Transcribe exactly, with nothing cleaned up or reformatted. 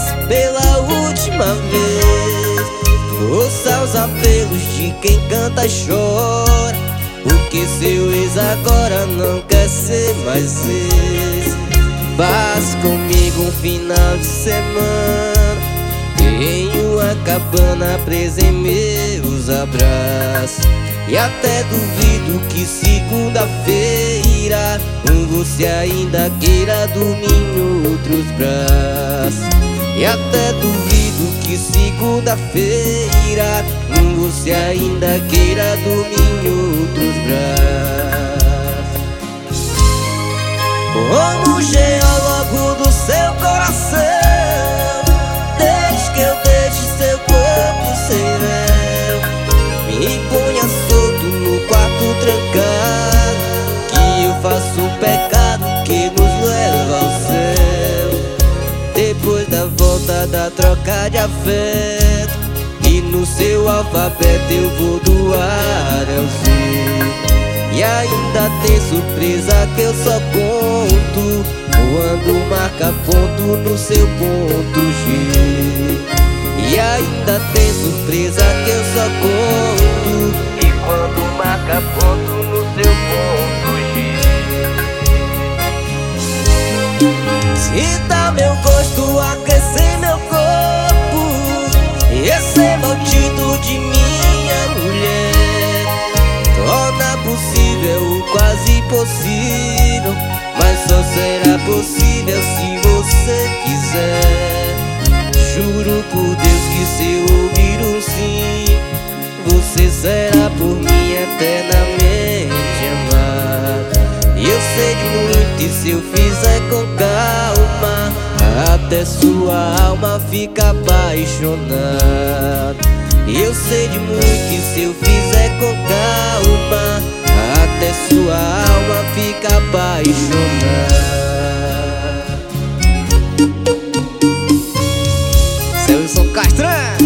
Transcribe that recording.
voz pela última vez. Ouça os apelos de quem canta e chora, porque seu ex agora não quer ser mais ex. Passe comigo um final de semana em uma cabana presa em meus abraços. E até duvido que segunda-feira você ainda queira dormir em outros braços. E até duvido que segunda-feira você ainda queira dormir em outros braços. Como o geólogo do seu coração, desde que eu deixe seu corpo sem véu, me ponha solto no quarto trancado, que eu faço o pecado que nos leva ao céu. Depois da volta da troca de afeto, e no seu alfabeto eu vou do A ao Z. E ainda tem surpresa que eu só conto quando marca ponto no seu ponto G. E ainda tem surpresa que eu só conto e quando marca ponto no seu ponto G. Sinta meu gosto aquecer meu corpo, esse maldito de minha mulher torna possível o quase impossível, mas só será possível se você quiser. Juro por Deus que se eu ouvir um sim, você será por mim eternamente amada. E eu sei de muito, e se eu fizer com calma, até sua alma fica apaixonada. E eu sei de muito, e se eu fizer com calma, até sua alma fica apaixonada. Selson Castran.